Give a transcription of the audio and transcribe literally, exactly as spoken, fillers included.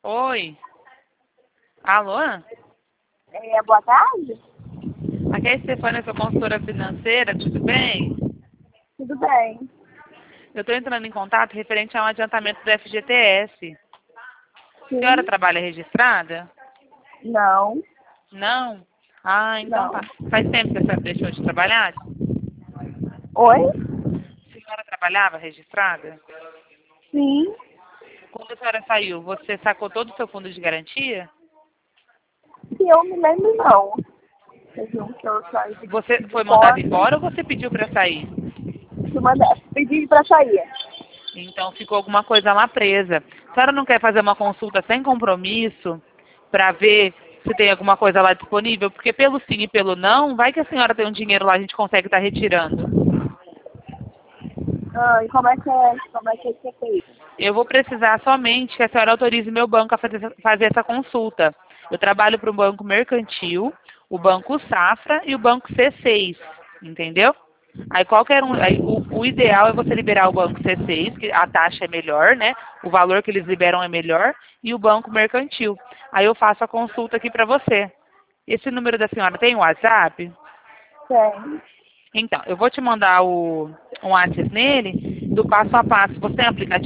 Oi. Alô? É, boa tarde. Aqui é a Stefânia, sua consultora financeira, tudo bem? Tudo bem? Eu estou entrando em contato referente a um adiantamento do F G T S. A senhora Sim. trabalha registrada? Não. Não? Ah, então Não. tá. Faz tempo que a senhora deixou de trabalhar? Oi? A senhora trabalhava registrada? Sim. Quando a senhora saiu, você sacou todo o seu fundo de garantia? Se eu me lembro, não. Teve um que eu saí de, Você de foi mandado conta. embora ou você pediu para sair? Se mandar, pedir pra sair. Então ficou alguma coisa lá presa. A senhora não quer fazer uma consulta sem compromisso para ver se tem alguma coisa lá disponível? Porque pelo sim e pelo não, vai que a senhora tem um dinheiro lá, a gente consegue estar retirando. Ah, e como é que é? Como é que é que é feito? Eu vou precisar somente que a senhora autorize meu banco a fazer, fazer essa consulta. Eu trabalho para um banco mercantil, o Banco Safra e o Banco C seis, entendeu? Aí qualquer um, aí o, o ideal é você liberar o Banco C seis, que a taxa é melhor, né? O valor que eles liberam é melhor, e o Banco Mercantil. Aí eu faço a consulta aqui para você. Esse número da senhora tem WhatsApp? Tem. Então, eu vou te mandar o, um WhatsApp nele, do passo a passo. Você tem aplicativo?